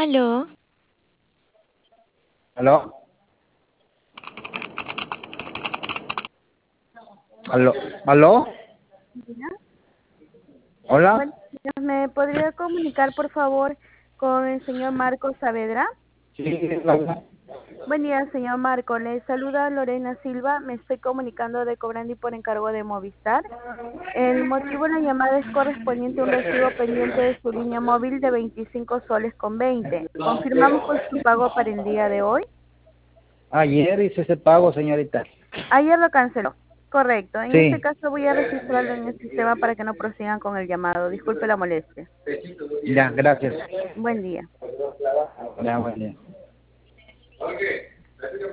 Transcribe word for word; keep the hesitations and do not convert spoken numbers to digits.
Aló, ¿Aló? ¿Aló? ¿Aló? ¿Hola? Bueno, ¿me podría comunicar, por favor, con el señor Marco Saavedra? Sí, hola. Buen día, señor Marco. Le saluda Lorena Silva. Me estoy comunicando de Cobrandi por encargo de Movistar. El motivo de la llamada es correspondiente a un recibo pendiente de su línea móvil de veinticinco soles con veinte. Confirmamos con su pago para el día de hoy. Ayer hice ese pago, señorita. Ayer lo canceló. Correcto. En este Sí. caso voy a registrarlo en el sistema para que no prosigan con el llamado. Disculpe la molestia. Ya, gracias. Buen día. Ya, buen día.